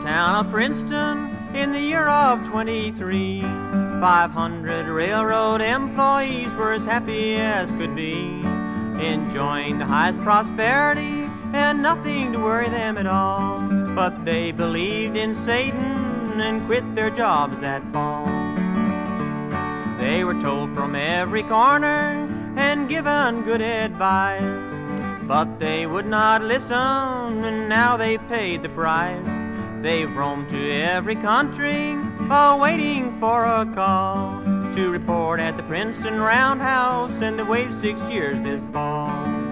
town of Princeton in the year of 23. 500 railroad employees were as happy as could be, enjoying the highest prosperity and nothing to worry them at all. But they believed in Satan and quit their jobs that fall. They were told from every corner and given good advice, but they would not listen, and now they paid the price. They've roamed to every country, waiting for a call to report at the Princeton Roundhouse, and they waited 6 years this fall.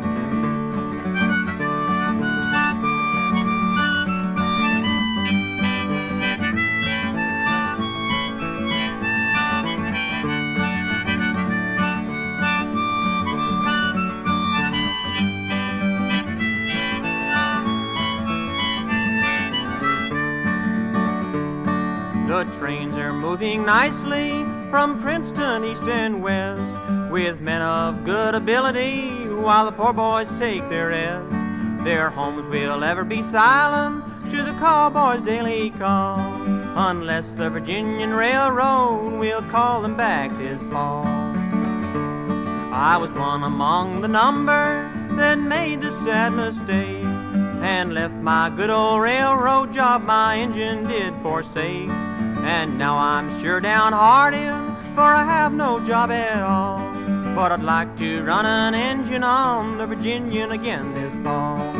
The trains are moving nicely from Princeton east and west, with men of good ability while the poor boys take their rest. Their homes will ever be silent to the cowboys' daily call, unless the Virginian Railroad will call them back this fall. I was one among the number that made the sad mistake and left my good old railroad job my engine did forsake. And now I'm sure downhearted, for I have no job at all, but I'd like to run an engine on the Virginian again this fall.